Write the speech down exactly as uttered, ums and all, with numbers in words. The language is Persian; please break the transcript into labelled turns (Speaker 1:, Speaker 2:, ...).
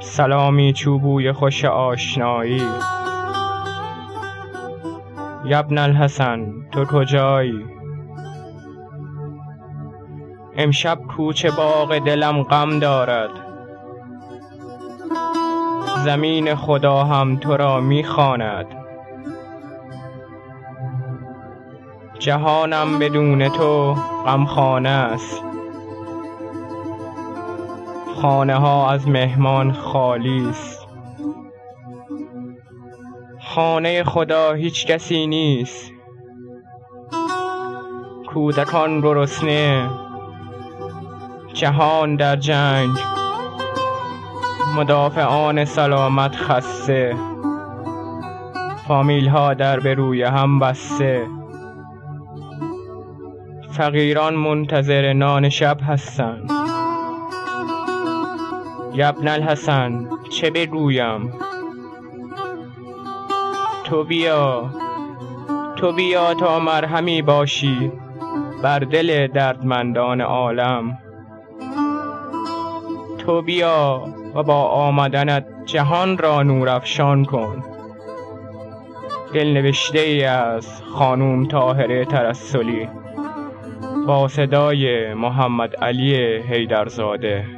Speaker 1: سلامی چوبوی خوش آشنایی. یبن الحسن تو کجایی؟ امشب کوچه باغ دلم غم دارد، زمین خدا هم تو را می‌خواند. جهانم بدون تو غمخانه است، خانه ها از مهمان خالی است. خانه خدا هیچ کسی نیست، کودکان گرسنه، جهان در جنگ، مدافعان سلامت خسته، فامیل ها در به روی هم بسته. فقیران منتظر نان شب هستند. یبن الحسن چه بگویم؟ تو بیا، تو بیا تا مرهمی باشی بر دل دردمندان عالم. تو بیا و با آمدنت جهان را نورافشان کن. دلنوشته ای از خانوم طاهره ترسلی با صدای محمد علی حیدرزاده.